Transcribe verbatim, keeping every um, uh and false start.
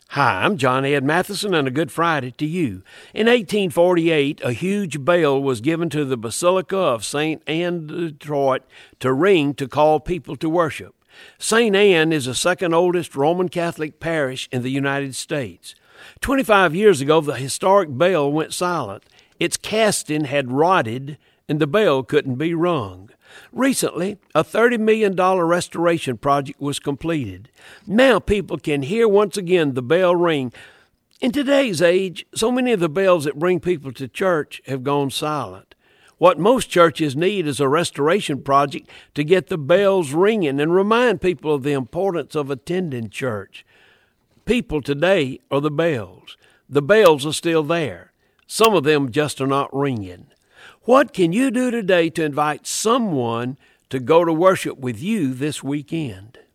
Hi, I'm John Ed Matheson, and a good Friday to you. In eighteen forty-eight, a huge bell was given to the Basilica of Saint Anne de Detroit to ring to call people to worship. Saint Anne is the second oldest Roman Catholic parish in the United States. Twenty-five years ago, the historic bell went silent. Its casting had rotted, and the bell couldn't be rung. Recently, a thirty million dollars restoration project was completed. Now people can hear once again the bell ring. In today's age, so many of the bells that bring people to church have gone silent. What most churches need is a restoration project to get the bells ringing and remind people of the importance of attending church. People today are the bells. The bells are still there. Some of them just are not ringing. What can you do today to invite someone to go to worship with you this weekend?